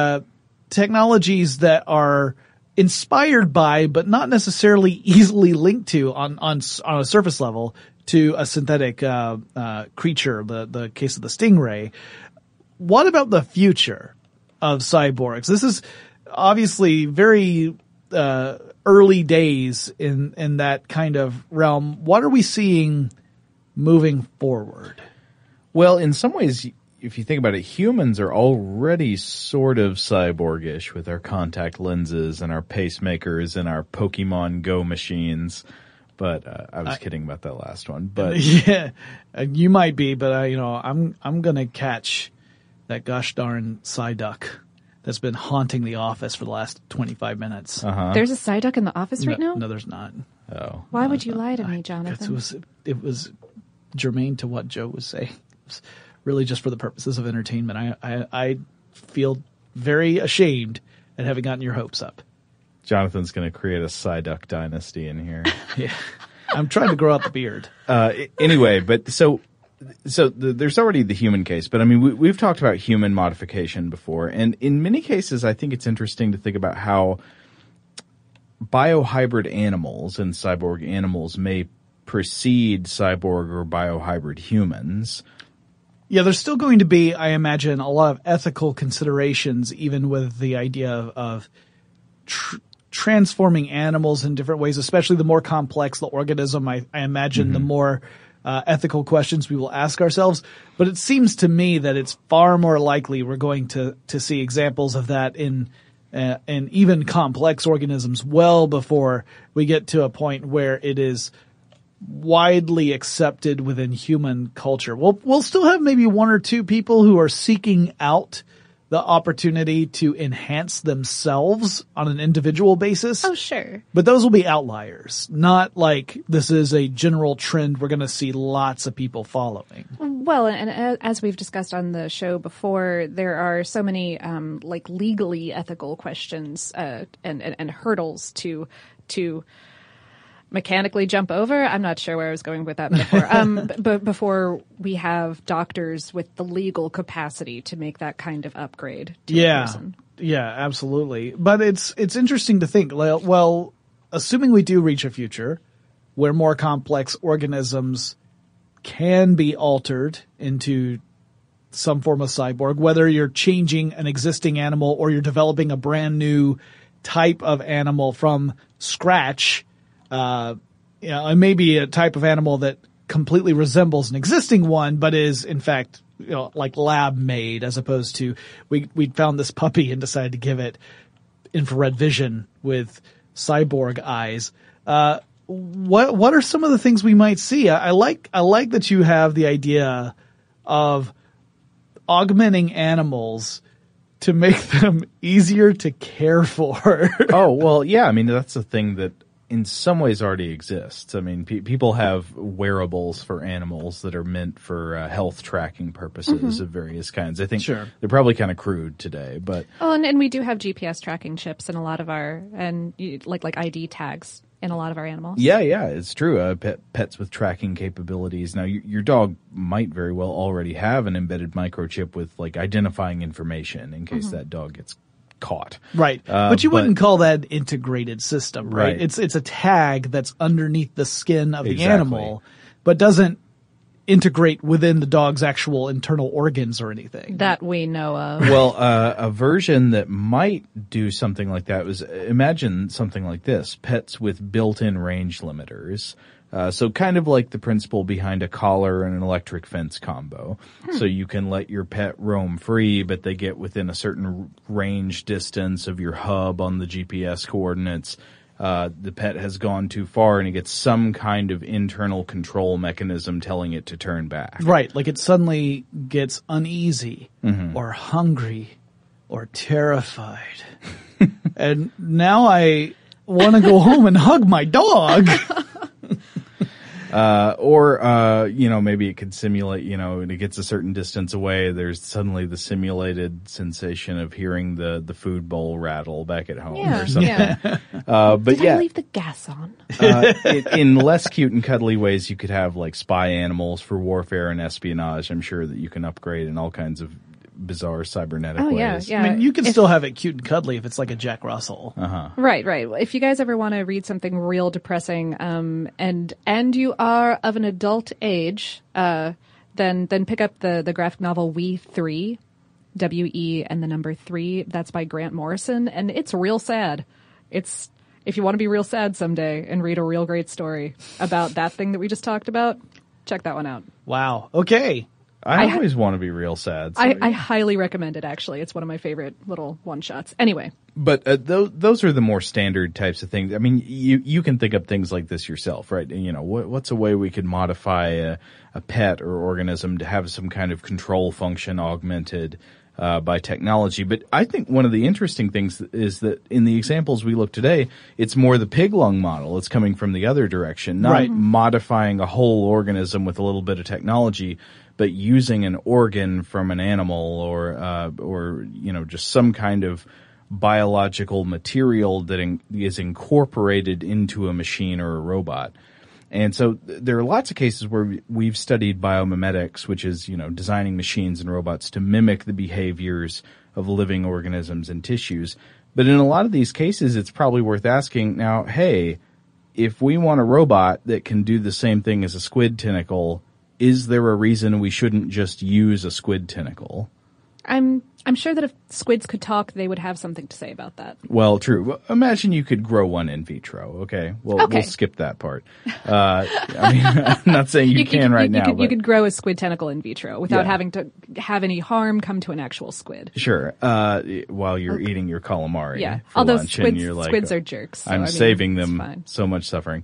technologies that are inspired by, but not necessarily easily linked to on a surface level to a synthetic creature, the case of the stingray. What about the future of cyborgs? This is obviously very early days in that kind of realm. What are we seeing moving forward? Well, in some ways, if you think about it, humans are already sort of cyborgish with our contact lenses and our pacemakers and our Pokemon Go machines. But I was kidding about that last one. But yeah, you might be, but I'm gonna catch that gosh darn Psyduck that's been haunting the office for the last 25 minutes. There's a Psyduck in the office right now? No, there's not. Oh. Why would you lie to me, Jonathan? It was germane to what Joe was saying. It was really just for the purposes of entertainment. I feel very ashamed at having gotten your hopes up. Jonathan's going to create a Psyduck dynasty in here. Yeah. I'm trying to grow out the beard. Anyway, but so there's already the human case, but I mean, we've talked about human modification before, and in many cases, I think it's interesting to think about how biohybrid animals and cyborg animals may precede cyborg or biohybrid humans. Yeah, there's still going to be, I imagine, a lot of ethical considerations, even with the idea of transforming animals in different ways, especially the more complex the organism. I imagine the more ethical questions we will ask ourselves. But it seems to me that it's far more likely we're going to see examples of that in even complex organisms well before we get to a point where it is widely accepted within human culture. We'll still have maybe one or two people who are seeking out the opportunity to enhance themselves on an individual basis. Oh, sure. But those will be outliers, not like this is a general trend we're going to see lots of people following. Well, and as we've discussed on the show before, there are so many legally ethical questions and hurdles to mechanically jump over. I'm not sure where I was going with that metaphor. But before we have doctors with the legal capacity to make that kind of upgrade to a person. Yeah, absolutely. But it's interesting to think, well, assuming we do reach a future where more complex organisms can be altered into some form of cyborg, whether you're changing an existing animal or you're developing a brand new type of animal from scratch, it may be a type of animal that completely resembles an existing one, but is in fact, like lab made, as opposed to we found this puppy and decided to give it infrared vision with cyborg eyes. What are some of the things we might see? I like that you have the idea of augmenting animals to make them easier to care for. Oh, well, yeah. I mean, that's a thing that in some ways already exists. I mean, people have wearables for animals that are meant for health tracking purposes of various kinds. I think they're probably kind of crude today, but and we do have GPS tracking chips in a lot of our like ID tags in a lot of our animals. Yeah, it's true. Pets with tracking capabilities. Now, your dog might very well already have an embedded microchip with like identifying information in case that dog gets caught. Right. But you wouldn't call that integrated system, right? It's a tag that's underneath the skin of the animal, but doesn't integrate within the dog's actual internal organs or anything. That we know of. Well, a version that might do something like that was, imagine something like this: pets with built-in range limiters. So kind of like the principle behind a collar and an electric fence combo. So you can let your pet roam free, but they get within a certain range distance of your hub on the GPS coordinates. The pet has gone too far and it gets some kind of internal control mechanism telling it to turn back. Right, like it suddenly gets uneasy or hungry or terrified. And now I want to go home and hug my dog. Maybe it could simulate, when it gets a certain distance away, there's suddenly the simulated sensation of hearing the food bowl rattle back at home or something. Yeah. But I leave the gas on? In less cute and cuddly ways, you could have like spy animals for warfare and espionage. I'm sure that you can upgrade in all kinds of bizarre cybernetic ways. Yeah. I mean, you can still have it cute and cuddly if it's like a Jack Russell. Right. If you guys ever want to read something real depressing, and you are of an adult age, then pick up the graphic novel We 3, W-E and the number 3. That's by Grant Morrison, and it's real sad. If you want to be real sad someday and read a real great story about that thing that we just talked about, check that one out. Wow. Okay. I always want to be real sad. So I highly recommend it, actually. It's one of my favorite little one-shots. Anyway. But those are the more standard types of things. I mean, you can think of things like this yourself, right? What's a way we could modify a pet or organism to have some kind of control function augmented by technology? But I think one of the interesting things is that in the examples we look today, it's more the pig lung model. It's coming from the other direction, not modifying a whole organism with a little bit of technology, but using an organ from an animal or just some kind of biological material that is incorporated into a machine or a robot. And so there are lots of cases where we've studied biomimetics, which is, designing machines and robots to mimic the behaviors of living organisms and tissues. But in a lot of these cases, it's probably worth asking now, hey, if we want a robot that can do the same thing as a squid tentacle, is there a reason we shouldn't just use a squid tentacle? I'm sure that if squids could talk, they would have something to say about that. Well, true. Imagine you could grow one in vitro. Okay. We'll skip that part. I'm not saying you can right now. You could grow a squid tentacle in vitro without having to have any harm come to an actual squid. Sure. While you're eating your calamari. Yeah. For Although lunch, and you're like, squids are jerks. So, I'm saving them so much suffering.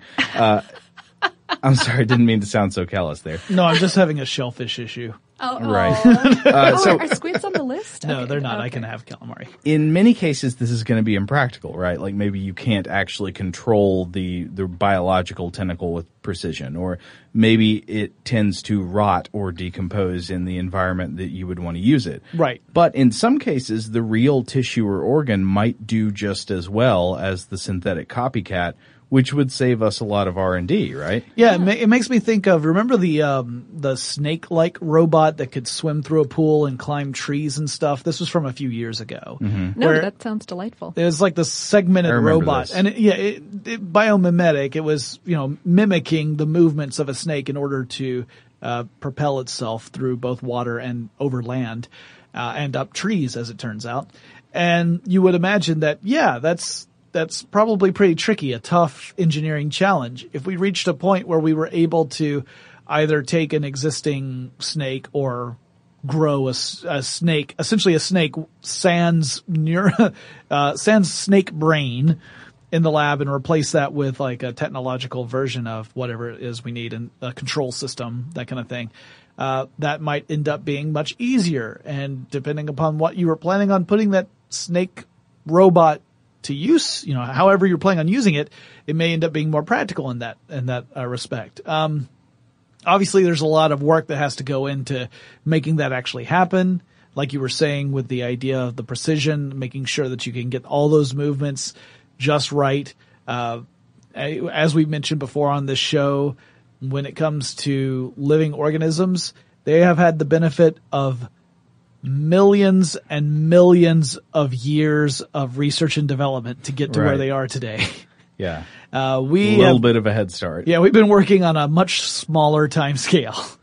I'm sorry, I didn't mean to sound so callous there. No, I'm just having a shellfish issue. Right. Are squids on the list? No, Okay. they're not. Okay. I can have calamari. In many cases, this is going to be impractical, right? Like maybe you can't actually control the biological tentacle with precision, or maybe it tends to rot or decompose in the environment that you would want to use it. Right. But in some cases, the real tissue or organ might do just as well as the synthetic copycat, which would save us a lot of R&D, right? Yeah, it makes me think of, remember the snake-like robot that could swim through a pool and climb trees and stuff? This was from a few years ago. Mm-hmm. No, that sounds delightful. It was like the segmented robot. This. And it biomimetic. It was, mimicking the movements of a snake in order to propel itself through both water and over land and up trees, as it turns out. And you would imagine that, that's probably pretty tricky, a tough engineering challenge. If we reached a point where we were able to either take an existing snake or grow a snake, essentially a snake sans snake brain in the lab and replace that with like a technological version of whatever it is we need and a control system, that kind of thing. That might end up being much easier. And depending upon what you were planning on putting that snake robot to use, however you're planning on using it, it may end up being more practical in that respect. Obviously there's a lot of work that has to go into making that actually happen. Like you were saying with the idea of the precision, making sure that you can get all those movements just right. As we mentioned before on this show, when it comes to living organisms, they have had the benefit of millions and millions of years of research and development to get to where they are today. Yeah. We a little bit of a head start. Yeah, we've been working on a much smaller time scale.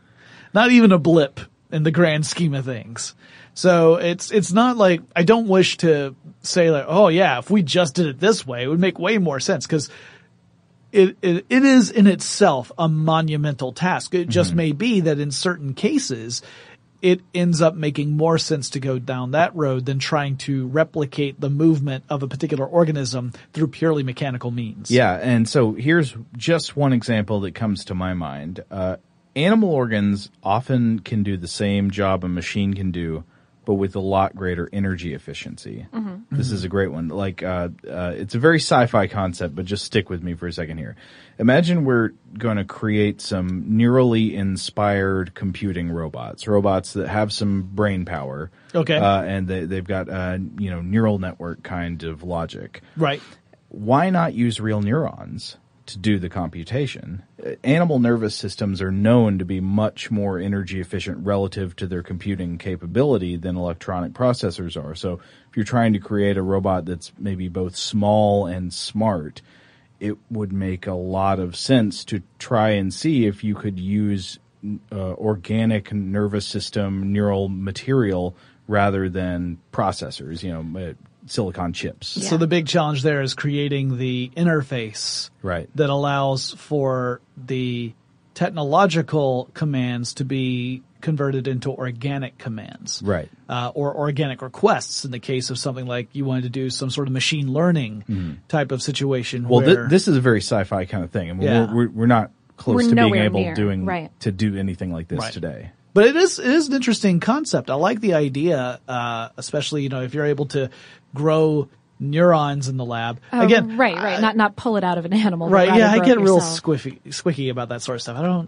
not even a blip in the grand scheme of things. So it's not like, I don't wish to say like, oh yeah, if we just did it this way, it would make way more sense, because it is in itself a monumental task. It just may be that in certain cases, it ends up making more sense to go down that road than trying to replicate the movement of a particular organism through purely mechanical means. Yeah, and so here's just one example that comes to my mind. Animal organs often can do the same job a machine can do, but with a lot greater energy efficiency. This is a great one. Like, it's a very sci-fi concept, but just stick with me for a second here. Imagine we're going to create some neurally inspired computing robots that have some brain power. Okay. And they've got, neural network kind of logic. Right. Why not use real neurons to do the computation? Animal nervous systems are known to be much more energy efficient relative to their computing capability than electronic processors are. So if you're trying to create a robot that's maybe both small and smart, it would make a lot of sense to try and see if you could use organic nervous system neural material rather than processors, silicon chips. So the big challenge there is creating the interface that allows for the technological commands to be converted into organic commands. Right. Or organic requests in the case of something like you wanted to do some sort of machine learning type of situation. Well, where this is a very sci-fi kind of thing. I mean, we're not close to being able to do anything like this today. But it is an interesting concept. I like the idea, especially, if you're able to grow neurons in the lab. Again, right. Not pull it out of an animal. Right. Yeah. I get real squicky about that sort of stuff.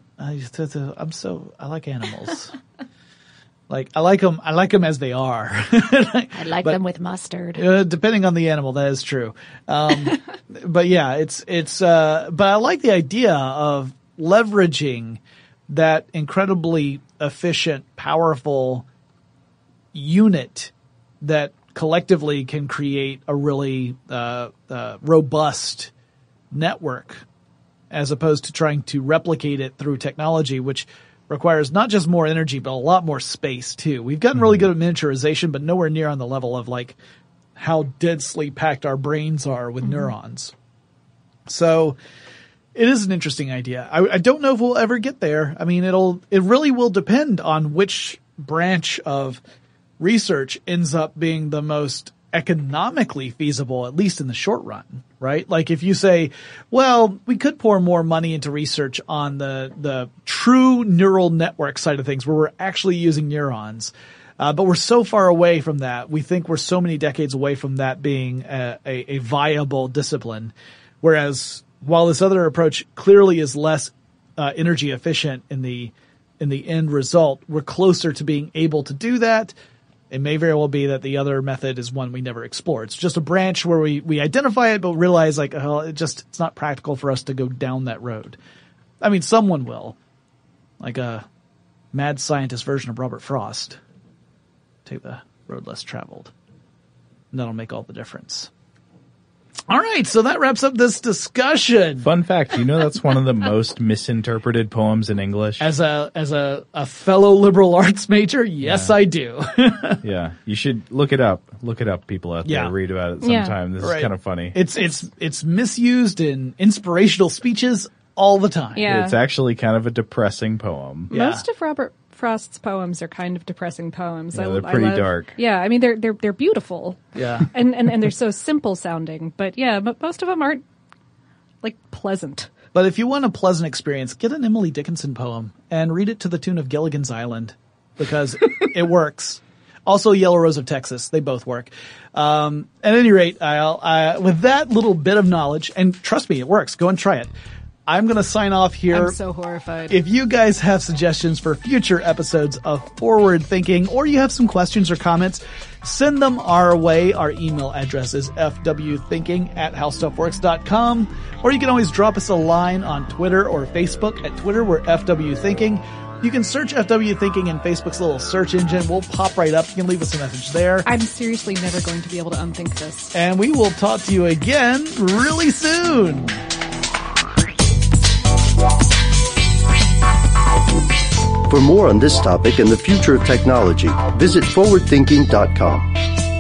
I like animals. Like, I like them as they are. I like them with mustard. Depending on the animal, that is true. But yeah, but I like the idea of leveraging that incredibly efficient, powerful unit that collectively can create a really robust network, as opposed to trying to replicate it through technology, which requires not just more energy, but a lot more space too. We've gotten really good at miniaturization, but nowhere near on the level of like how densely packed our brains are with neurons. So it is an interesting idea. I don't know if we'll ever get there. I mean, it really will depend on which branch of research ends up being the most economically feasible, at least in the short run, right? Like if you say, well, we could pour more money into research on the true neural network side of things where we're actually using neurons. But we're so far away from that. We think we're so many decades away from that being a viable discipline. Whereas while this other approach clearly is less energy efficient in the end result, we're closer to being able to do that. It may very well be that the other method is one we never explore. It's just a branch where we identify it, but realize like, it's not practical for us to go down that road. I mean, someone will, like a mad scientist version of Robert Frost, take the road less traveled. And that'll make all the difference. All right, so that wraps up this discussion. Fun fact, that's one of the most misinterpreted poems in English? As a fellow liberal arts major, yes, I do. Yeah, you should look it up. Look it up, people out there. Read about it sometime. This is kind of funny. It's misused in inspirational speeches all the time. Yeah. It's actually kind of a depressing poem. Most of Robert Frost's poems are kind of depressing poems. Yeah, they're pretty dark. Yeah, I mean they're beautiful. Yeah, and they're so simple sounding. But but most of them aren't like pleasant. But if you want a pleasant experience, get an Emily Dickinson poem and read it to the tune of Gilligan's Island, because it works. Also, Yellow Rose of Texas, they both work. At any rate, with that little bit of knowledge, and trust me, it works. Go and try it. I'm going to sign off here. I'm so horrified. If you guys have suggestions for future episodes of Forward Thinking, or you have some questions or comments, send them our way. Our email address is fwthinking@howstuffworks.com, or you can always drop us a line on Twitter or Facebook. At Twitter, we're FWThinking. You can search FW Thinking in Facebook's little search engine. We'll pop right up. You can leave us a message there. I'm seriously never going to be able to unthink this. And we will talk to you again really soon. For more on this topic and the future of technology, visit forwardthinking.com.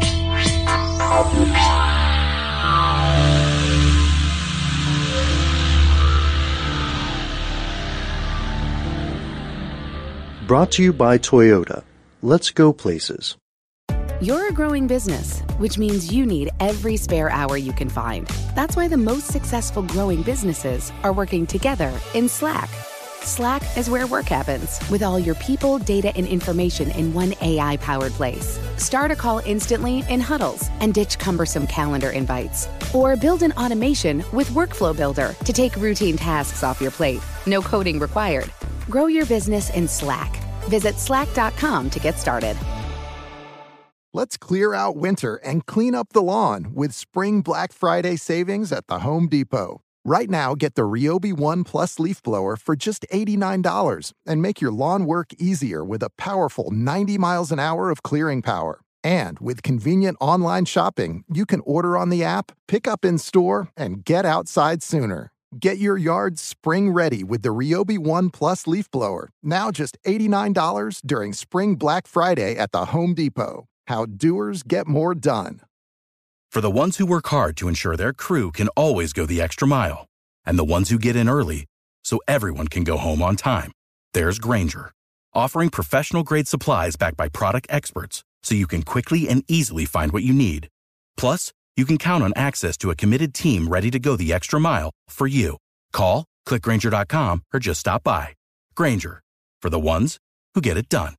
Brought to you by Toyota. Let's go places. You're a growing business, which means you need every spare hour you can find. That's why the most successful growing businesses are working together in Slack. Slack is where work happens, with all your people, data, and information in one AI-powered place. Start a call instantly in huddles and ditch cumbersome calendar invites. Or build an automation with Workflow Builder to take routine tasks off your plate. No coding required. Grow your business in Slack. Visit slack.com to get started. Let's clear out winter and clean up the lawn with spring Black Friday savings at the Home Depot. Right now, get the Ryobi One Plus leaf blower for just $89 and make your lawn work easier with a powerful 90 miles an hour of clearing power. And with convenient online shopping, you can order on the app, pick up in store, and get outside sooner. Get your yard spring ready with the Ryobi One Plus leaf blower, now just $89 during Spring Black Friday at the Home Depot. How doers get more done. For the ones who work hard to ensure their crew can always go the extra mile, and the ones who get in early so everyone can go home on time, there's Grainger, offering professional-grade supplies backed by product experts so you can quickly and easily find what you need. Plus, you can count on access to a committed team ready to go the extra mile for you. Call, click Grainger.com, or just stop by. Grainger, for the ones who get it done.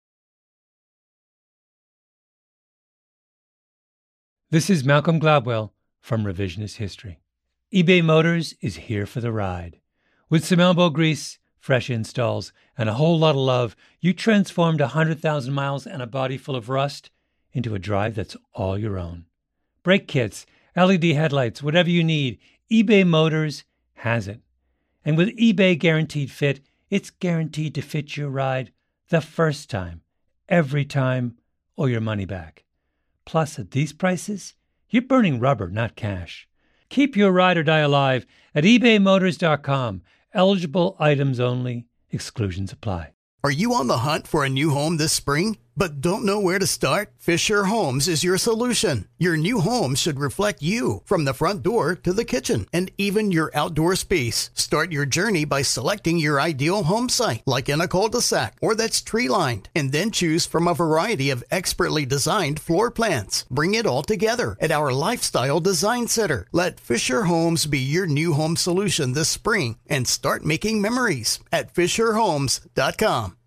This is Malcolm Gladwell from Revisionist History. eBay Motors is here for the ride. With some elbow grease, fresh installs, and a whole lot of love, you transformed 100,000 miles and a body full of rust into a drive that's all your own. Brake kits, LED headlights, whatever you need, eBay Motors has it. And with eBay Guaranteed Fit, it's guaranteed to fit your ride the first time, every time, or your money back. Plus, at these prices, you're burning rubber, not cash. Keep your ride or die alive at ebaymotors.com. Eligible items only. Exclusions apply. Are you on the hunt for a new home this spring, but don't know where to start? Fisher Homes is your solution. Your new home should reflect you, from the front door to the kitchen, and even your outdoor space. Start your journey by selecting your ideal home site, like in a cul-de-sac or that's tree-lined, and then choose from a variety of expertly designed floor plans. Bring it all together at our Lifestyle Design Center. Let Fisher Homes be your new home solution this spring and start making memories at fisherhomes.com.